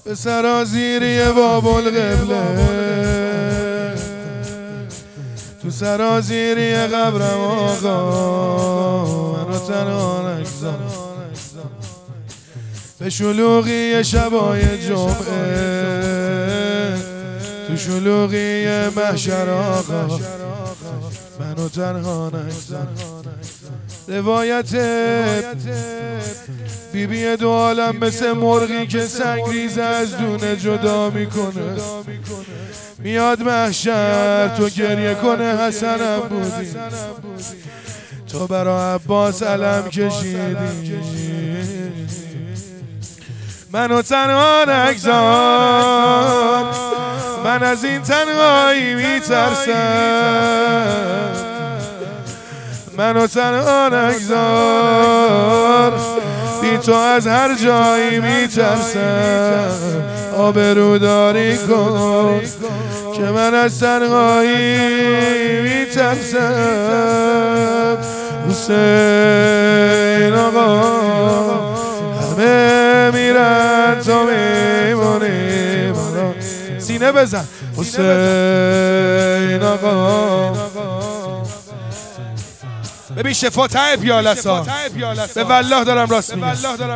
به سرازیری بابل قبله تو سرازیری قبرم آقا منو تنها نگذار به شلوغی شبای جمعه تو شلوغی محشر آقا منو تنها نگذار روایت بیبی دو عالم مثل مرغی که سنگریزه از دونه جدا میکنه میاد محشر تو گریه کنه حسنم بودی تو برا عباس علم کشیدی منو تنها نگذار من از این تنهایی میترسم منو تنها نگذار بی تو از هر جایی میترسم آبروداری کن که من از تنهایی میترسم حسین آقا همه میرن تو میمونی سینه بزن حسین آقا ببین شفا ته پیالت ها به والله دارم راست میگم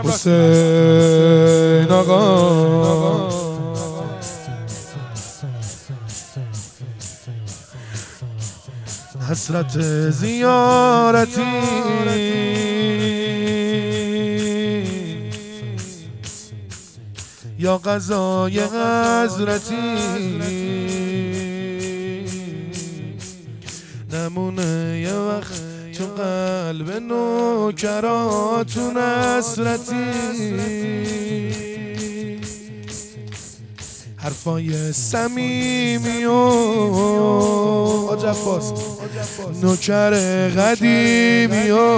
حسین آقا حسرت زیارتی یا قضای حضرتی نمونه یه وقت تو قلب نوکراتون حسرتی حرفای صمیمی و حاج عباس نوکر قدیمی و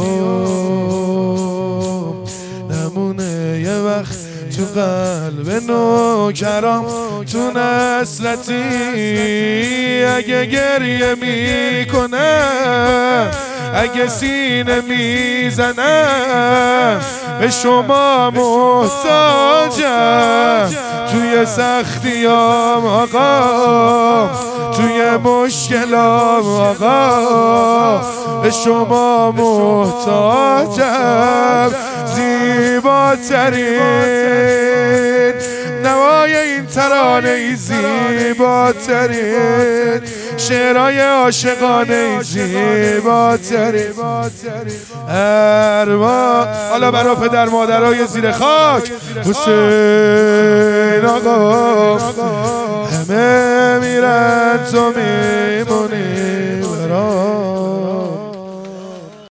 نمونه یه وقت تو قلب نوکرام تو نسلتی اگه گریه میکنم اگه سینه میزنم به شما محتاجم توی سختیام آقا توی مشکلام آقا به شما محتاجم زیباترین نوای این ترانه ای زیباترین شعرهای عاشقانه ای زیباترین حالا برای پدر مادرای زیر خاک حسین آقا همه میرن تو